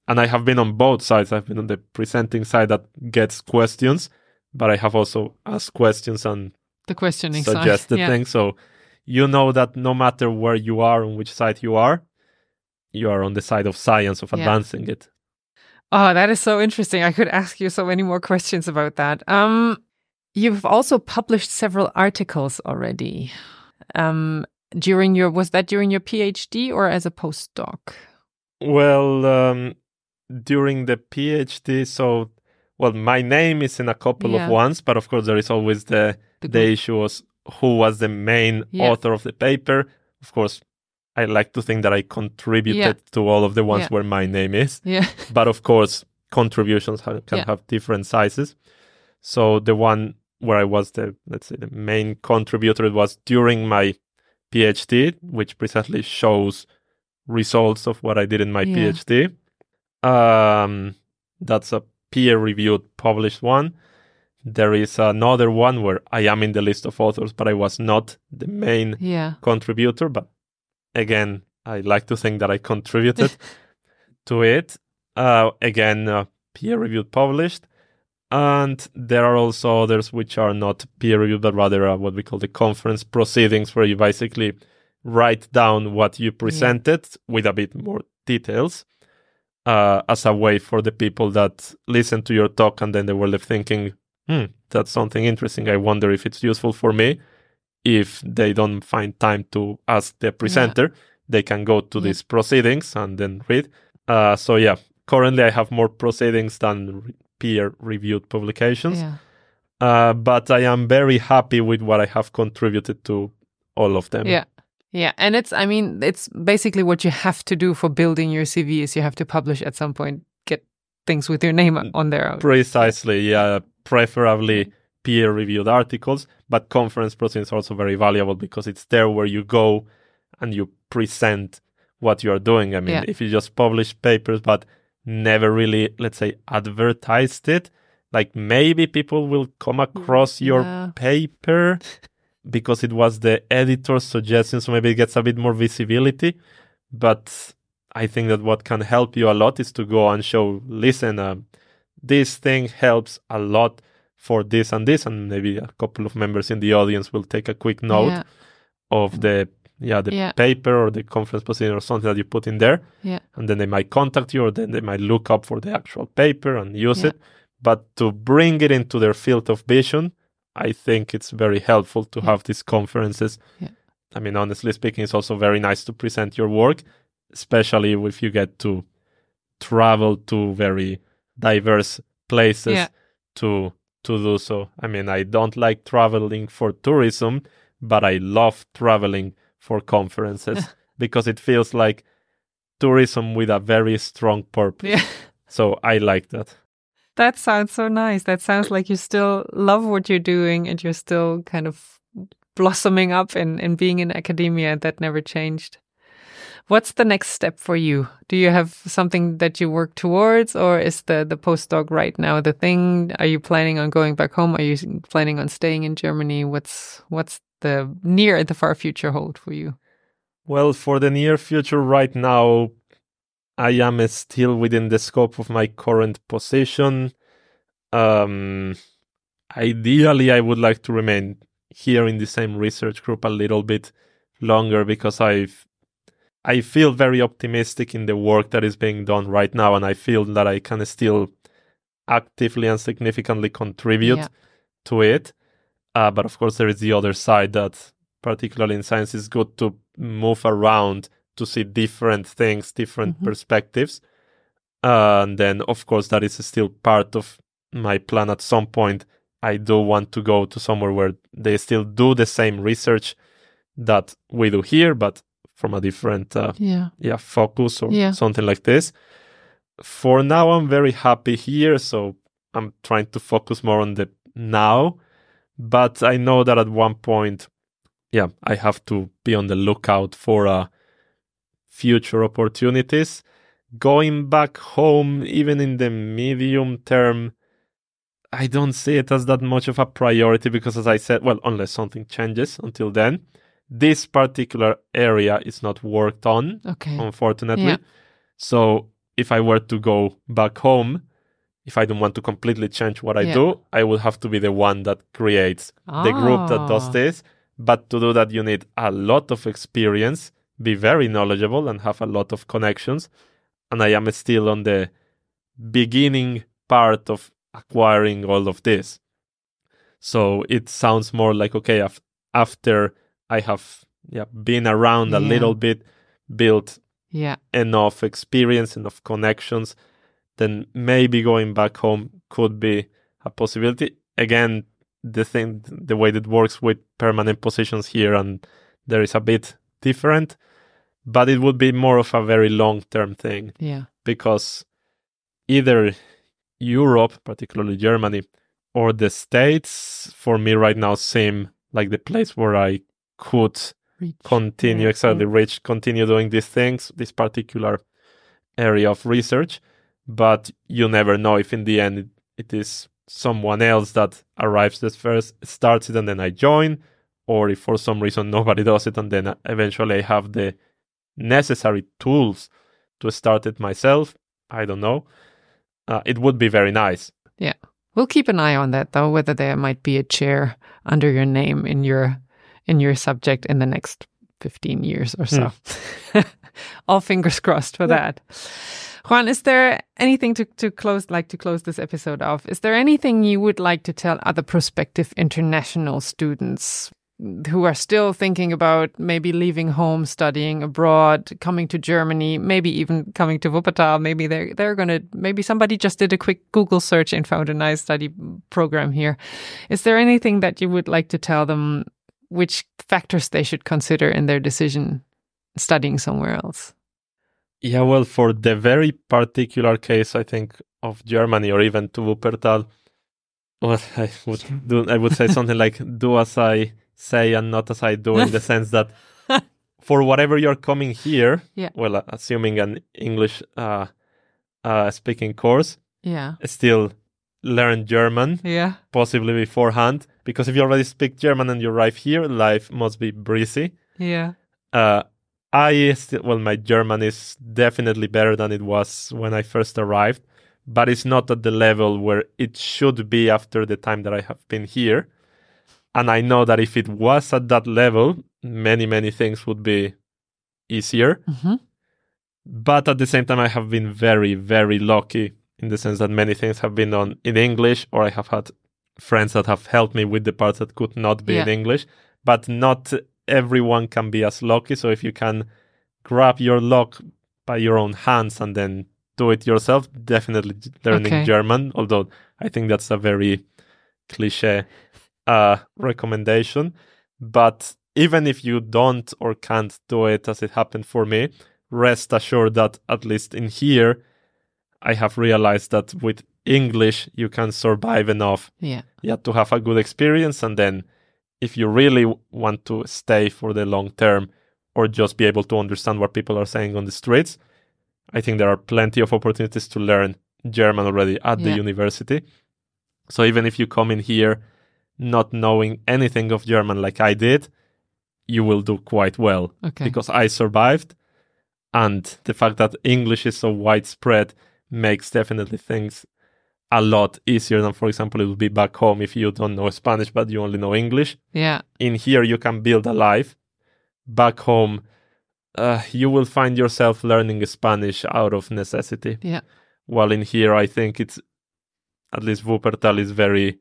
And I have been on both sides. I've been on the presenting side that gets questions, but I have also asked questions and the questioning suggested side. things. So you know that no matter where you are, on which side you are on the side of science, of advancing it. Oh, that is so interesting. I could ask you so many more questions about that. You've also published several articles already. During your PhD or as a postdoc? Well, during the PhD, so my name is in a couple of ones, but of course there is always the issue of who was the main author of the paper. Of course, I like to think that I contributed to all of the ones where my name is. Yeah. But of course, contributions can have different sizes. So the one where I was the main contributor was during my PhD, which precisely shows results of what I did in my PhD. That's a peer-reviewed published one. There is another one where I am in the list of authors, but I was not the main contributor. But again, I like to think that I contributed to it. Again, peer-reviewed published. And there are also others which are not peer-reviewed, but rather what we call the conference proceedings, where you basically write down what you presented with a bit more details as a way for the people that listen to your talk and then they were left thinking, that's something interesting. I wonder if it's useful for me. If they don't find time to ask the presenter, they can go to these proceedings and then read. Currently I have more proceedings than peer-reviewed publications. But I am very happy with what I have contributed to all of them. Yeah, and it's basically what you have to do for building your CV is you have to publish at some point, get things with your name on there. Precisely, preferably peer-reviewed articles, but conference proceedings are also very valuable because it's there where you go and you present what you are doing. I mean, if you just publish papers but never really, let's say, advertised it, like maybe people will come across your paper because it was the editor's suggestion, so maybe it gets a bit more visibility. But I think that what can help you a lot is to go and show, listen, this thing helps a lot for this, and maybe a couple of members in the audience will take a quick note of the paper or the conference proceeding or something that you put in there. And then they might contact you, or then they might look up for the actual paper and use it. But to bring it into their field of vision, I think it's very helpful to have these conferences. I mean, honestly speaking, it's also very nice to present your work, especially if you get to travel to very diverse places to do so. I mean, I don't like traveling for tourism, but I love traveling for conferences because it feels like tourism with a very strong purpose. So I like that. That sounds so nice. That sounds like you still love what you're doing and you're still kind of blossoming up and being in academia. That never changed. What's the next step for you? Do you have something that you work towards, or is the postdoc right now the thing? Are you planning on going back home? Are you planning on staying in Germany? What's the near and the far future hold for you? Well, for the near future right now, I am still within the scope of my current position. Ideally, I would like to remain here in the same research group a little bit longer because I feel very optimistic in the work that is being done right now, and I feel that I can still actively and significantly contribute to it. But of course, there is the other side that, particularly in science, is good to move around to see different things, different perspectives. And then, of course, that is still part of my plan. At some point, I do want to go to somewhere where they still do the same research that we do here, but from a different focus or something like this. For now, I'm very happy here, so I'm trying to focus more on the now. But I know that at one point, I have to be on the lookout for future opportunities. Going back home, even in the medium term, I don't see it as that much of a priority because, as I said, well, unless something changes until then, this particular area is not worked on, unfortunately. So if I were to go back home, if I don't want to completely change what I do, I would have to be the one that creates the group that does this. But to do that, you need a lot of experience, be very knowledgeable, and have a lot of connections. And I am still on the beginning part of acquiring all of this. So it sounds more like, okay, after I have been around a little bit, built enough experience, enough connections, then maybe going back home could be a possibility. Again, the way that works with permanent positions here, and there is a bit different, but it would be more of a very long-term thing. Yeah. Because either Europe, particularly Germany, or the States, for me right now seem like the place where I could continue doing these things, this particular area of research. But you never know if in the end it is someone else that arrives at first, starts it, and then I join, or if for some reason nobody does it, and then eventually I have the necessary tools to start it myself. I don't know. It would be very nice. Yeah. We'll keep an eye on that, though, whether there might be a chair under your name in your subject in the next 15 years or so. All fingers crossed for that. Juan, is there anything to close this episode off? Is there anything you would like to tell other prospective international students who are still thinking about maybe leaving home, studying abroad, coming to Germany, maybe even coming to Wuppertal? Maybe maybe somebody just did a quick Google search and found a nice study program here. Is there anything that you would like to tell them, which factors they should consider in their decision studying somewhere else? Yeah, well, for the very particular case, I think, of Germany or even to Wuppertal, what I would say something like, do as I say and not as I do, in the sense that for whatever you're coming here, well, assuming an English speaking course, still learn German, possibly beforehand, because if you already speak German and you arrive here, life must be breezy. My German is definitely better than it was when I first arrived, but it's not at the level where it should be after the time that I have been here. And I know that if it was at that level, many, many things would be easier. But at the same time, I have been very, very lucky in the sense that many things have been done in English, or I have had friends that have helped me with the parts that could not be in English. But not everyone can be as lucky. So if you can grab your luck by your own hands and then do it yourself, definitely learning German. Although I think that's a very cliche recommendation. But even if you don't or can't do it, as it happened for me, rest assured that at least in here, I have realized that with English, you can survive enough to have a good experience. And then if you really want to stay for the long term, or just be able to understand what people are saying on the streets, I think there are plenty of opportunities to learn German already at the university. So even if you come in here not knowing anything of German like I did, you will do quite well, because I survived. And the fact that English is so widespread makes definitely things a lot easier than, for example, it would be back home if you don't know Spanish, but you only know English. In here, you can build a life. Back home, you will find yourself learning Spanish out of necessity. While in here, I think it's, at least Wuppertal is very,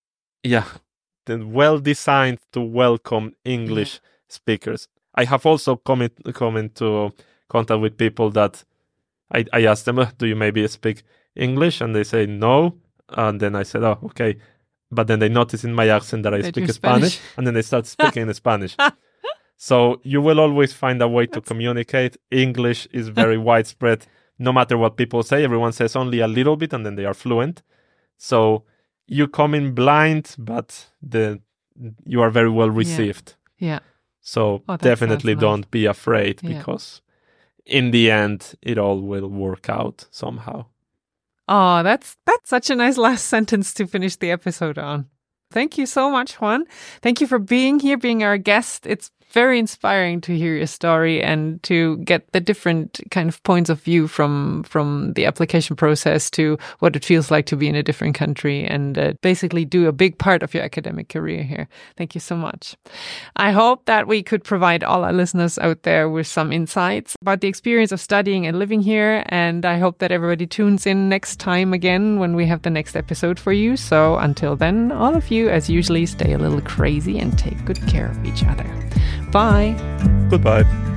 well designed to welcome English speakers. I have also come into contact with people that I asked them, do you maybe speak English? And they say no. And then I said, oh, okay. But then they notice in my accent that I speak Spanish, and then they start speaking in Spanish. So you will always find a way to communicate. English is very widespread. No matter what people say, everyone says only a little bit, and then they are fluent. So you come in blind, but you are very well received. So definitely don't be afraid, because in the end, it all will work out somehow. Oh, that's such a nice last sentence to finish the episode on. Thank you so much, Juan. Thank you for being here, being our guest. It's very inspiring to hear your story and to get the different kind of points of view from the application process to what it feels like to be in a different country and basically do a big part of your academic career here. Thank you so much. I hope that we could provide all our listeners out there with some insights about the experience of studying and living here. And I hope that everybody tunes in next time again when we have the next episode for you. So until then, all of you, as usually, stay a little crazy and take good care of each other. Bye. Goodbye.